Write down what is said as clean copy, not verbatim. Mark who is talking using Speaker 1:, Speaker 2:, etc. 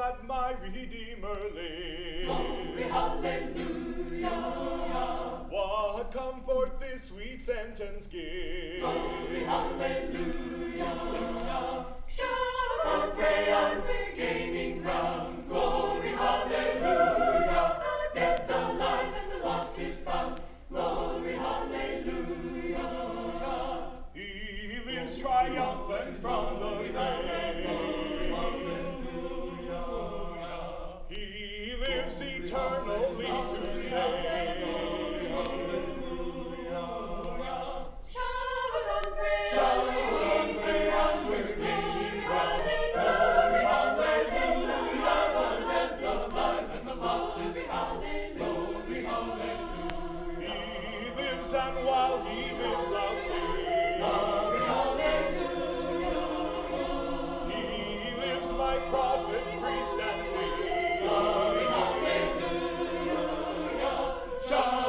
Speaker 1: that my Redeemer lives.
Speaker 2: Glory, hallelujah.
Speaker 1: What comfort this sweet sentence gives.
Speaker 2: Glory, hallelujah. Shout out, pray on, we're gaining ground. Glory, hallelujah. The dead's alive and the lost is found. Glory, hallelujah.
Speaker 1: He lives triumphant from the grave. He lives eternally to save.
Speaker 2: Shout on, pray on, we're gaining ground. Glory, hallelujah. The dead's alive and the lost is found. Glory, hallelujah.
Speaker 1: He lives, and while he lives, I'll sing.
Speaker 2: Glory, hallelujah.
Speaker 1: He lives, my prophet, priest, and king.
Speaker 2: Glory, hallelujah. Shout